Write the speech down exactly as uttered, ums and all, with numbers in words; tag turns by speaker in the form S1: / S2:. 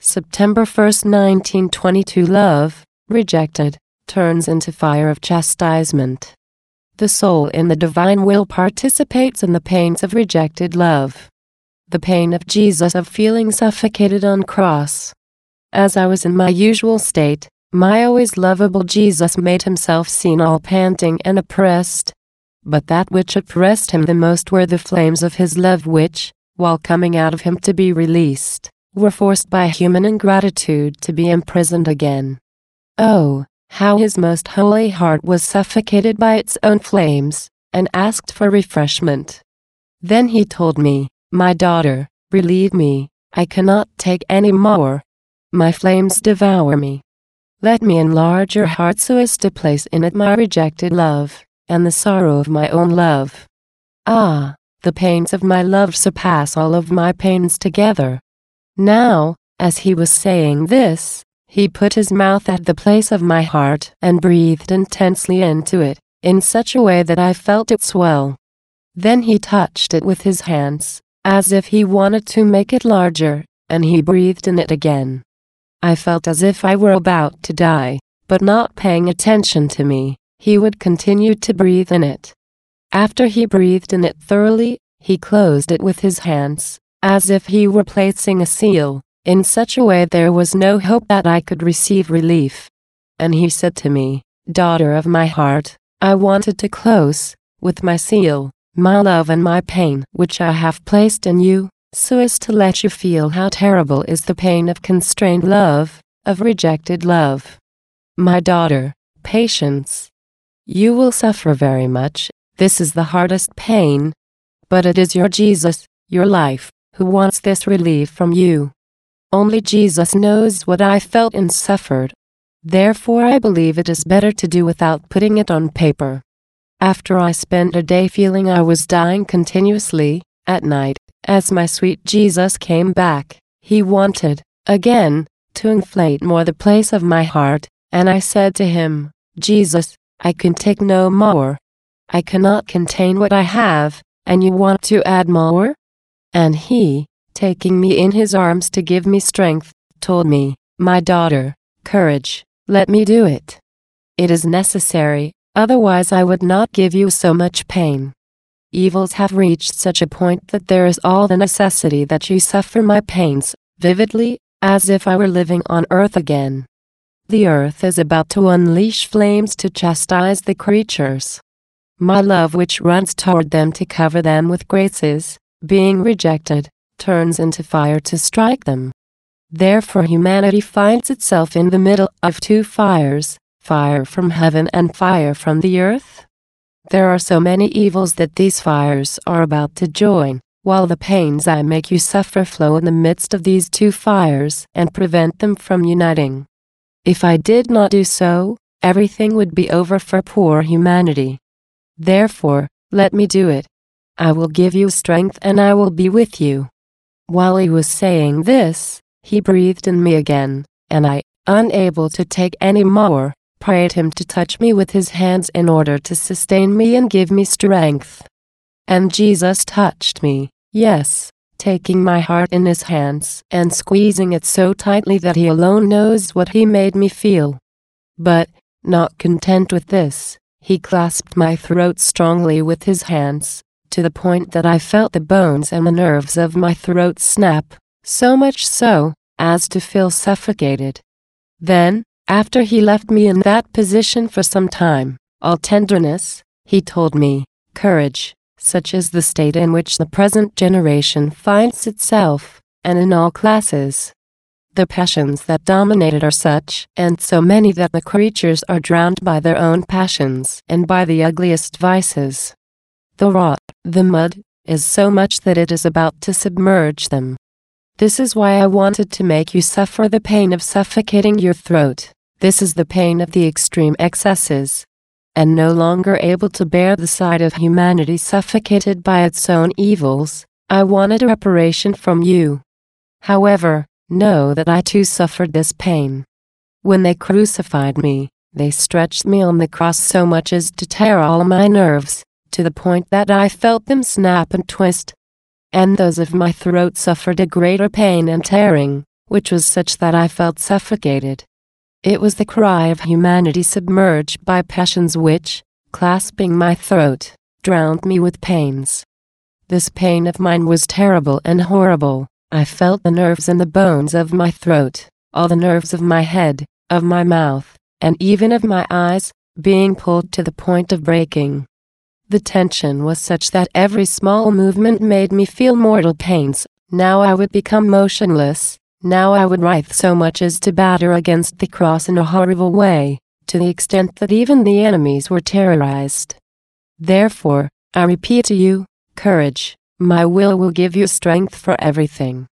S1: September first, nineteen twenty-two. Love, rejected, turns into fire of chastisement. The soul in the divine will participates in the pains of rejected love. The pain of Jesus of feeling suffocated on cross. As I was in my usual state, my always lovable Jesus made himself seen all panting and oppressed. But that which oppressed him the most were the flames of his love which, while coming out of him to be released, were forced by human ingratitude to be imprisoned again. Oh, how his most holy heart was suffocated by its own flames, and asked for refreshment. Then he told me, "My daughter, relieve me, I cannot take any more. My flames devour me. Let me enlarge your heart so as to place in it my rejected love, and the sorrow of my own love. Ah, the pains of my love surpass all of my pains together." Now, as he was saying this, he put his mouth at the place of my heart and breathed intensely into it, in such a way that I felt it swell. Then he touched it with his hands, as if he wanted to make it larger, and he breathed in it again. I felt as if I were about to die, but not paying attention to me, he would continue to breathe in it. After he breathed in it thoroughly, he closed it with his hands, as if he were placing a seal, in such a way there was no hope that I could receive relief. And he said to me, "Daughter of my heart, I wanted to close, with my seal, my love and my pain which I have placed in you, so as to let you feel how terrible is the pain of constrained love, of rejected love. My daughter, patience. You will suffer very much, this is the hardest pain. But it is your Jesus, your life, who wants this relief from you. Only Jesus knows what I felt and suffered. Therefore I believe it is better to do without putting it on paper. After I spent a day feeling I was dying continuously, at night, as my sweet Jesus came back, he wanted, again, to inflate more the place of my heart, and I said to him, "Jesus, I can take no more. I cannot contain what I have, and you want to add more?" And he, taking me in his arms to give me strength, told me, "My daughter, courage, let me do it. It is necessary, otherwise I would not give you so much pain. Evils have reached such a point that there is all the necessity that you suffer my pains, vividly, as if I were living on earth again. The earth is about to unleash flames to chastise the creatures. My love which runs toward them to cover them with graces, being rejected, turns into fire to strike them. Therefore humanity finds itself in the middle of two fires, fire from heaven and fire from the earth. There are so many evils that these fires are about to join, while the pains I make you suffer flow in the midst of these two fires and prevent them from uniting. If I did not do so, everything would be over for poor humanity. Therefore, let me do it. I will give you strength and I will be with you." While he was saying this, he breathed in me again, and I, unable to take any more, prayed him to touch me with his hands in order to sustain me and give me strength. And Jesus touched me, yes, taking my heart in his hands and squeezing it so tightly that he alone knows what he made me feel. But, not content with this, he clasped my throat strongly with his hands, to the point that I felt the bones and the nerves of my throat snap, so much so, as to feel suffocated. Then, after he left me in that position for some time, all tenderness, he told me, "Courage, such is the state in which the present generation finds itself, and in all classes. The passions that dominate it are such and so many that the creatures are drowned by their own passions and by the ugliest vices. The rot, the mud, is so much that it is about to submerge them. This is why I wanted to make you suffer the pain of suffocating your throat. This is the pain of the extreme excesses. And no longer able to bear the sight of humanity suffocated by its own evils, I wanted a reparation from you. However, know that I too suffered this pain. When they crucified me, they stretched me on the cross so much as to tear all my nerves, to the point that I felt them snap and twist. And those of my throat suffered a greater pain and tearing, which was such that I felt suffocated. It was the cry of humanity submerged by passions which, clasping my throat, drowned me with pains. This pain of mine was terrible and horrible. I felt the nerves and the bones of my throat, all the nerves of my head, of my mouth, and even of my eyes, being pulled to the point of breaking. The tension was such that every small movement made me feel mortal pains. Now I would become motionless, now I would writhe so much as to batter against the cross in a horrible way, to the extent that even the enemies were terrorized. Therefore, I repeat to you, courage, my will will give you strength for everything.